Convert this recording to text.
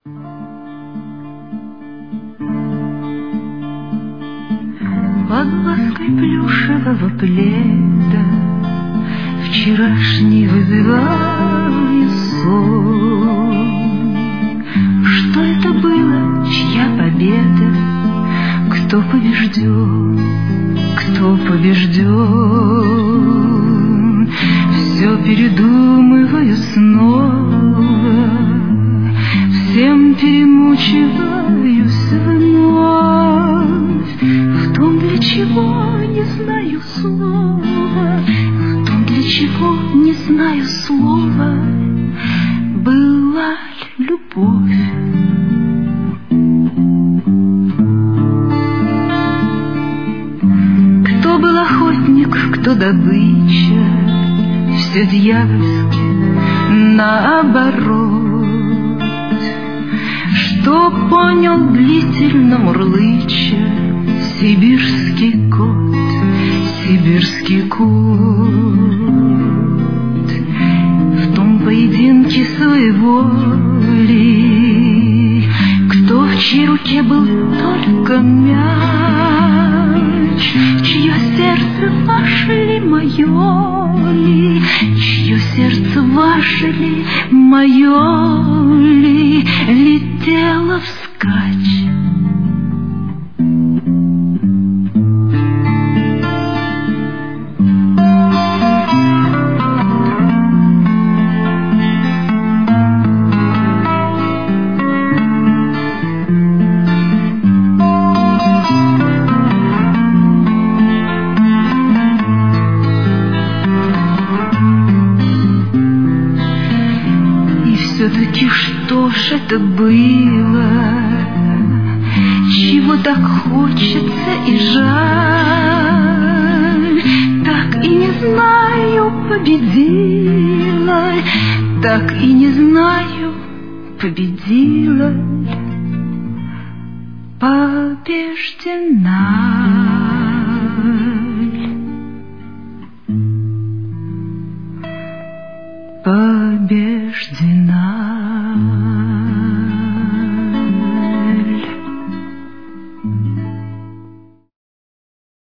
Под лаской плюшевого пледа вчерашний выбиваю сон. Что это было, чья победа? Кто побежден? Кто побежден? Все передумываю снова, всем перемучиваюсь вновь. В том, для чего не знаю слова, в том, для чего не знаю слова, была ли любовь. Кто был охотник, кто добыча, все дьявольски наоборот. Что понял длительно мурлыча сибирский кот, сибирский кот. В том поединке своеволий, кто в чьей руке был только мяч, чье сердце ваше ли, мое ли, чье сердце ваше ли, мое ли, летело вскачь. Все-таки что ж это было, чего так хочется и жаль? Так и не знаю, победила, так и не знаю, победила, побеждена. Побеждена.